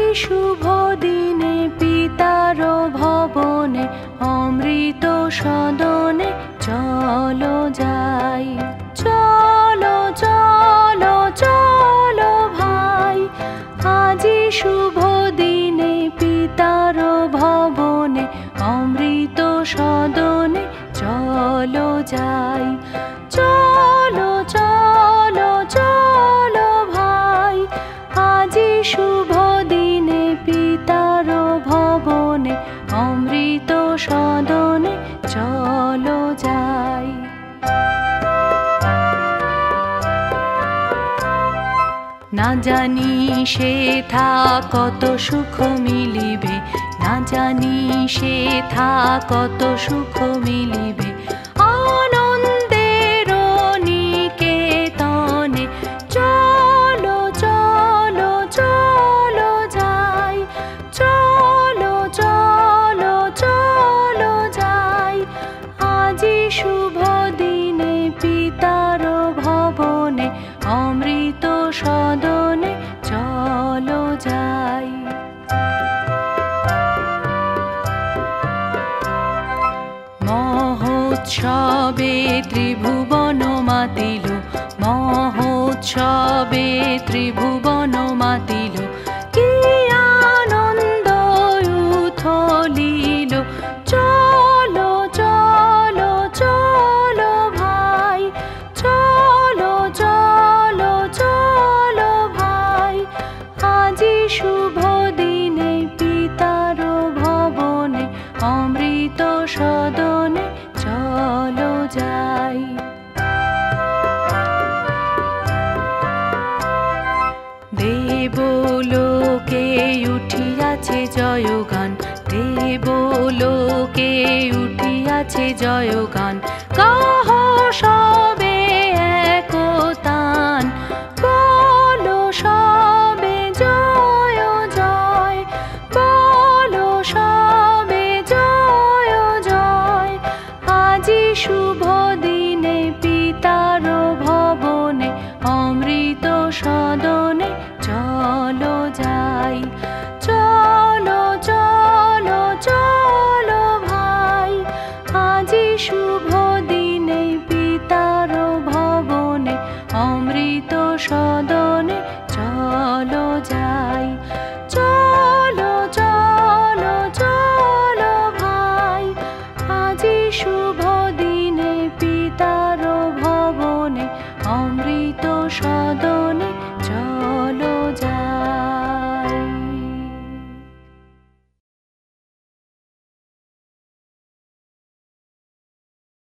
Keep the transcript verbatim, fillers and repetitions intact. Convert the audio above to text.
শুভ দিনে পিতার ভবনে অমৃত সদনে চলো যাই। চলো চলো চলো ভাই, আজি শুভ দিনে পিতার ভবনে অমৃত সদনে চলো যাই। চলো চলো চলো ভাই, আজি শুভ দিনে পিতার ভবনে অমৃত সদনে চলো যাই। না জানি সেথা কত সুখ মিলিবে, না জানি সেথা কত সুখ মিলিবে আনন্দের নিকেতনে। চলো চলো চলো যাই। চলো চলো চলো যাই, আজি শুভ দিনে পিতার ভবনে অমৃত সদনে চলো যাই। মহোৎসবে ত্রিভুবন মাতিল, মহোৎসবে ত্রিভুবন মাতিল, কি আনন্দ উথলিল। চলো চলো চলো ভাই, চলো চলো চলো ভাই, আজি শুভ দিনে পিতার ভবনে অমৃত সদনে চলো যাই। দেবলোকে উঠিয়াছে জয়গান, দেবলোকে উঠিয়াছে জয়গান, গাহ সবে একতান। বলো সবে জয় জয়, বলো সবে জয় জয়, আজি শুভ দিনে পিতার ভবনে অমৃত সদনে চলো যাই। চলো চলো চলো ভাই, আজি শুভ দিনে পিতার ভবনে অমৃত সদনে